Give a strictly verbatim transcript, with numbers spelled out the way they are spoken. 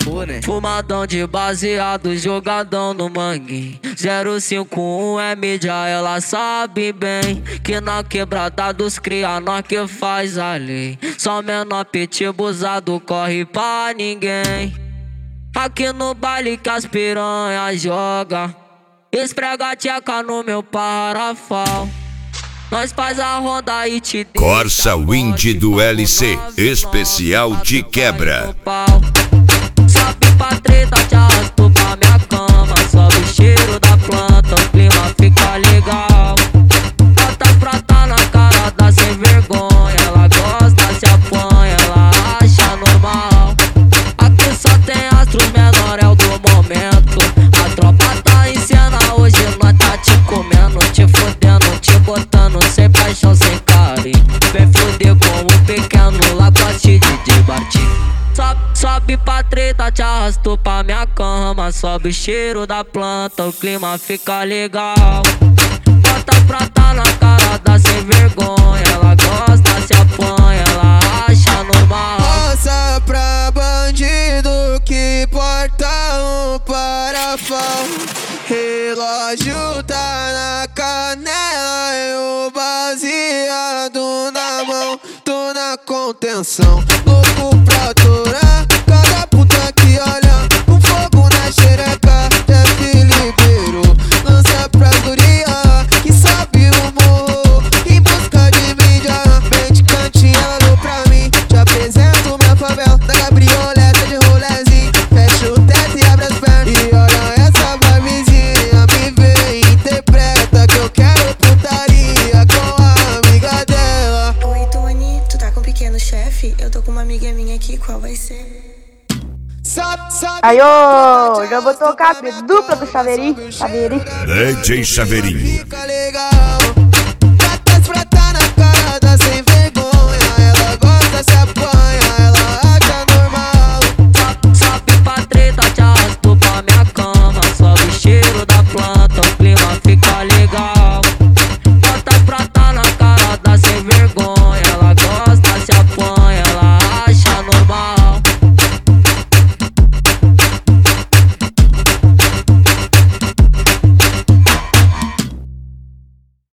acabou, né? Fumadão de baseado, jogadão no mangue. zero cinco um é mídia, ela sabe bem que na quebrada dos cria, nós que faz a lei. Só menor pitibuzado corre pra ninguém. Aqui no baile que as piranha joga, esfrega a tcheca no meu parafal. Nós faz a ronda e te deixa Corsa Wind do L C, especial de quebra. Sobe pra treta, te arrasto pra minha cama. Sobe o cheiro da planta, o clima fica legal. Bota prata na cara da sem vergonha. Ela gosta, se apanha, ela acha normal. Aqui só tem astros menor, é o do momento. A tropa tá em cena, hoje nós tá te comendo, te fodendo, te botando sem paixão, sem carinho. Vem foder com o pequeno lagoste de D J Bartinho. Sobe, sobe pra treta, te arrasto pra minha cama. Sobe o cheiro da planta, o clima fica legal. Bota prata na cara da sem vergonha. Ela gosta, se apanha, ela acha normal. Roça pra bandido que porta um parafal. Relógio tá na canela e o baseado na mão. Tô na contenção, louco pra atorar cada puta que olha. Um fogo na xereca, Jeff liberou. Lança pra guria que sabe o morro, em busca de mídia. Bem de cantinho, ela olhou pra mim. Te apresento minha favela da cabrioleta de rolezinho. Fecha o teto e abre as pernas e olha essa vibezinha. Me vê e interpreta que eu quero putaria com a amiga dela. Oi, Tony, tu tá com um pequeno chefe? Eu tô com uma amiga minha aqui, qual vai ser? Aí, ô, já vou tocar a dupla do Chaveirinho. Chaveirinho. D J Chaveirinho. Fica legal.